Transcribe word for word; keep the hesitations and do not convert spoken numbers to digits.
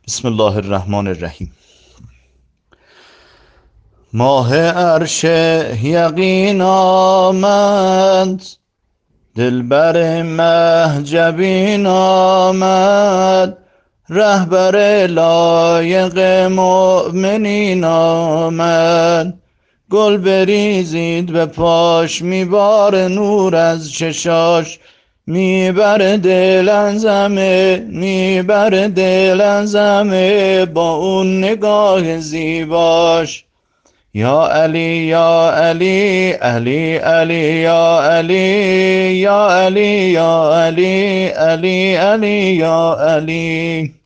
بسم الله الرحمن الرحیم. ماه عرش یقین آمد، دلبر مهجبین آمد، رهبر لایق مؤمنین آمد. گل بریزید به پاش، میبار نور از چشاش، میبر دل از همه، میبر دل از همه با اون نگاه زیباش. یا علی یا علی، علی علی یا علی، یا علی یا علی، علی علی یا علی.